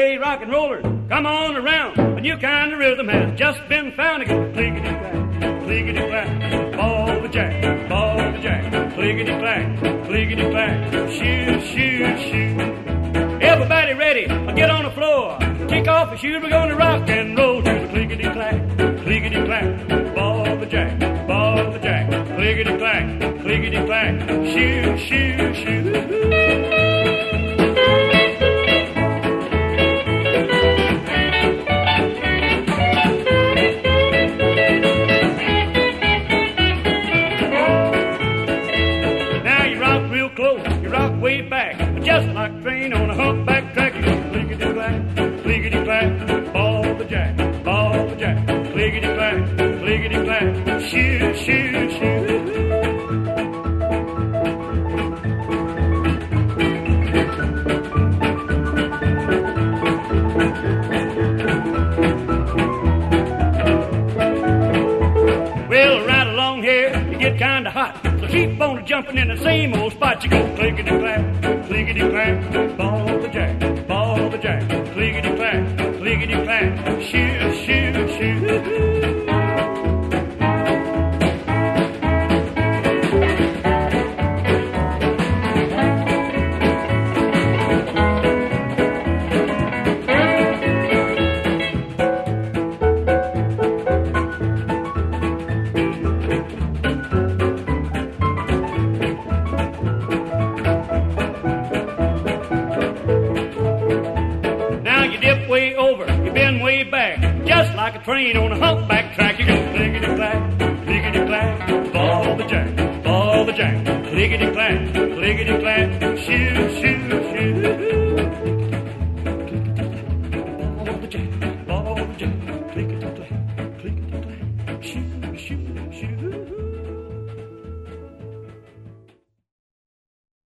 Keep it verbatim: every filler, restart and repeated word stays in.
Hey, rock and rollers, come on around. A new kind of rhythm has just been found again. Clickety-clack, clickety-clack, ball the jack, ball the jack. Clickety-clack, clickety-clack, shoot, shoot, shoot. Everybody ready, get on the floor. Kick off your shoes, we're gonna rock and roll to the clickety-clack, clickety-clack, ball the jack, ball the jack. Clickety-clack, clickety-clack, shoot, shoot, shoot. Way back, just like a train on a humpback track. You go clickety-clack, clickety-clack, ball the jack, ball the jack. Clickety-clack, clickety-clack, shoot, shoot, shoot. Well, right along here, you get kinda hot. So keep on jumping in the same old spot. You go clickety-clack, clickety-clack, ball the jack, ball the jack. Clickety-clack, clickety-clack, shoot, shoot, shoot. Way over, you been way back, just like a train on a humpback track. You go clickety-clack, clickety-clack, ball the jack, ball the jack. Clickety-clack, clickety-clack.